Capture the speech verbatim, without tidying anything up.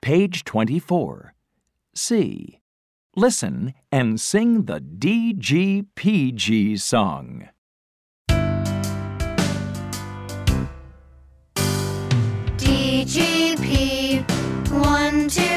Page twenty-four. C. Listen and sing the D G P G song. D G P, one, two,